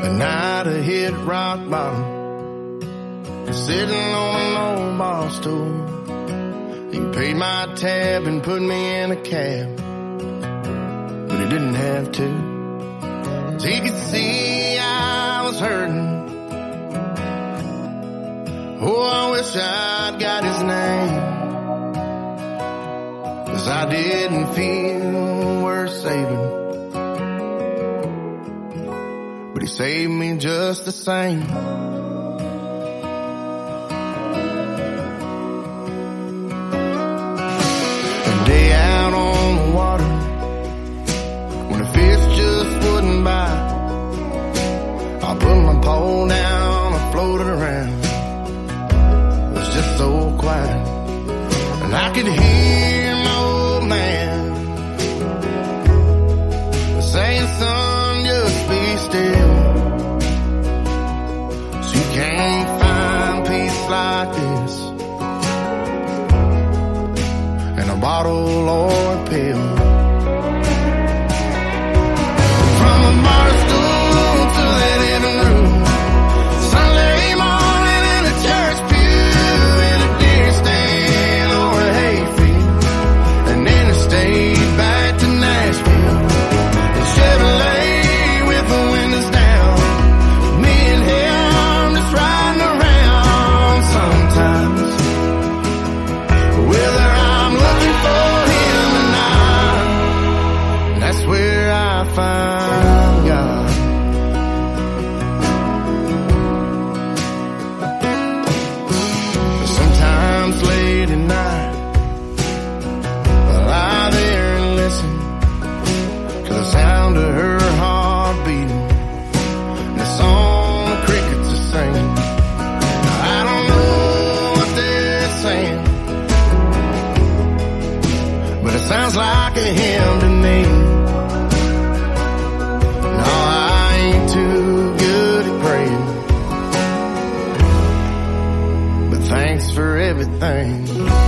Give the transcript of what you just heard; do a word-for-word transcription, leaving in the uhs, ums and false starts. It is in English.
The night I hit rock bottom, sitting on an old bar stool. He paid my tab and put me in a cab, but he didn't have to, 'cause he could see I was hurting. Oh, I wish I'd got his name, 'cause I didn't feel worth saving, but he saved me just the same. A day out on the water, when the fish just wouldn't bite, I put my pole down, I floated around. It was just so quiet, and I could hear my old man saying, son, just be still. So you can't find peace like this in a bottle or a pill. From a bar stool to the living room, Sunday morning in a church pew, in a deer stand or a hayfield, and then I stayed back to Nashville. Chevrolet with the windows down, me and him just riding around sometimes. Whether I'm looking for him or not, that's where I find God. Sometimes late at night, I lie there and listen to the sound of her heart beating, and the song the crickets are singing. I don't know what they're saying, but it sounds like a hymn to me. No, I ain't too good at praying, but thanks for everything.